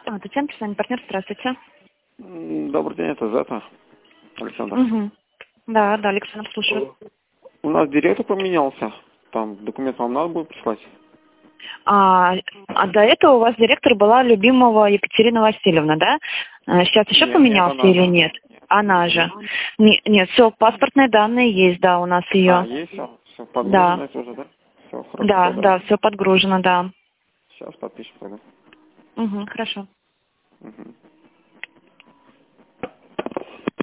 Татьяна, персональный партнер, здравствуйте. Добрый день, это Зета, Александр. Угу. Да, Александр, слушаю. У нас директор поменялся, там документ вам надо будет прислать? А до этого у вас директор была Любимова Екатерина Васильевна, да? Сейчас еще поменялся или нет? Она же. Нет, все, паспортные данные есть, да, у нас ее. Есть все подгружено это уже, да? Все, хорошо. Да, все подгружено, да. Сейчас подпишем тогда. Угу, хорошо. Угу.